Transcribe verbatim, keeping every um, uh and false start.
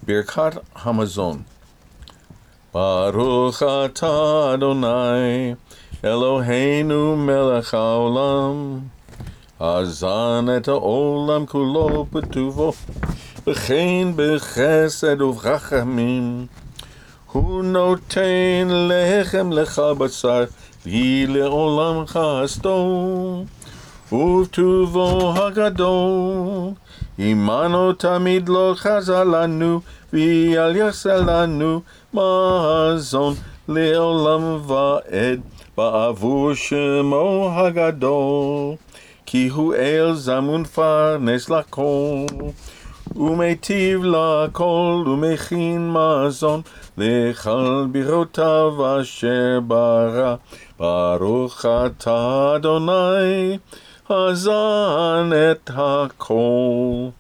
ברכת המזון. ברוך אתה אדוני, אלוהינו מלך העולם, אזן את העולם כולו בטובו, וכן בחסד וברחמים. הוא נותן לחם לך בשר, לי לעולם חסדו, ובטובו הגדול. עמנו תמיד לא חזה לנו, ויל יעשה לנו מזון לעולם ועד, בעבור שמו הגדול. כי הוא אל זמון פרנס לכל, ומיטיב לכל, ומכין מזון לכל ברותיו אשר ברא. ברוך אתה אדוני, אזן את הכל.